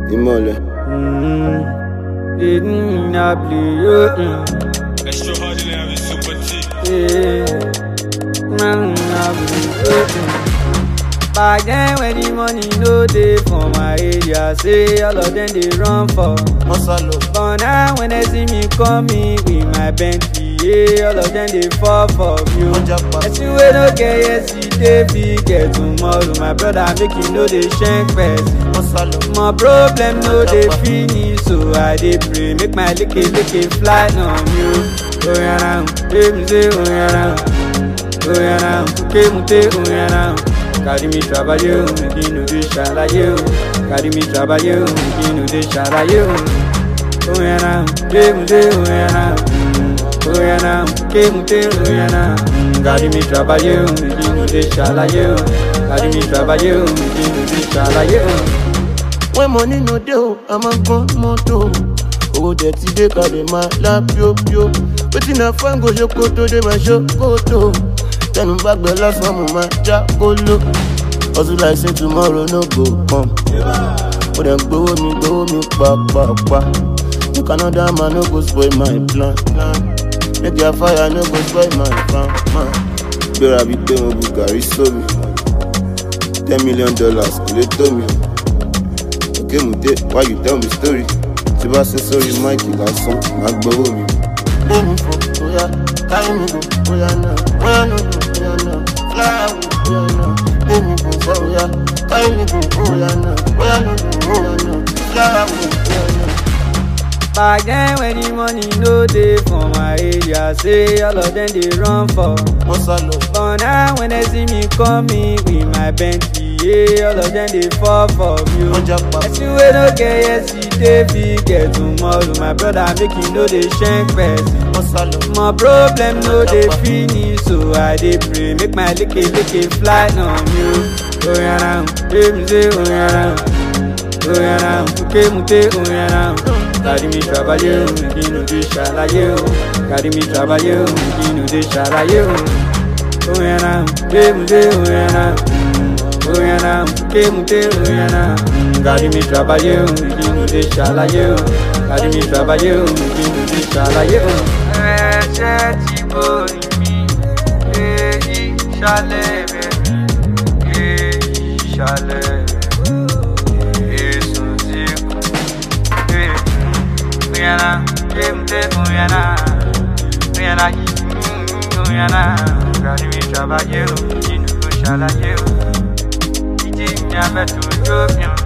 Imole. Didn't I play Extraordinary super T. Man, back then when the money no dey for my area, say all of them they run for Masalo. But now when they see me coming with my Bentley, yeah, all of them they fall for you. I see we no get yesterday, we get tomorrow. My brother make you know they shank first. My problem no dey finish, so I dey pray make my licky fly on you. Oh yeah now, baby say oh yeah now, oh yeah now, mute oh yeah now. Carry me trabalho, make you know dey shalaye. Carry me trabalho, make you know dey shalaye. Oh yeah now, baby say oh yeah now, oh yeah now, mute oh yeah now. Carry me trabalho, make you know dey shalaye. Carry me trabalho, make you know dey shalaye. When money no dey, I'm a gun moto. Oh, that's the day carry my lap yo. But in a fan go shokoto, they my shokoto. Then back the last one, my jakolo. Also like say tomorrow no go come. But then go me, pa. You Canada man no go spoil my plan. Make your fire no go spoil my plan. Better be paying Bugari so me. $10 million, they told me. Okay, mute, why you tell me story? Si ba say sorry, Mikey, got some, I blow me. Let me for, oh yeah, carry me go, oh yeah, no, oh yeah, no, fly away, oh yeah, no. Let me go, oh yeah, carry me go, oh yeah, no, fly away, oh yeah, no. Back then when the money no dey for my area, say all of them they run for Masalo. But now when they see me coming with my Bentley, yeah, all of them they fall for you. I see we no get yesterday, we get tomorrow. My brother make you know they shank first. My problem no dey finish, so I dey pray make my licky fly on you. Oh yeah now, baby say oh yeah now, oh yeah now, mute oh yeah now. Carry me trabalho, make you know dey shalaye. Carry me trabalho, make you know dey shalaye. Oh yeah now, baby say oh yeah now, oh yeah now, mute oh yeah now. Carry me trabalho, make you know dey shalaye. Carry me trabalho, make you know dey shalaye. Ẹ̀jẹ̀ tí borí mi, èyí ṣálẹ̀ rẹ̀, èyí ṣálẹ̀ rẹ̀, èso tí kù. Uyana, mute uyana, uyana, uyana. Carry me trabalho, you know shalaye. Ìdí mi abẹ́ tó jó mi.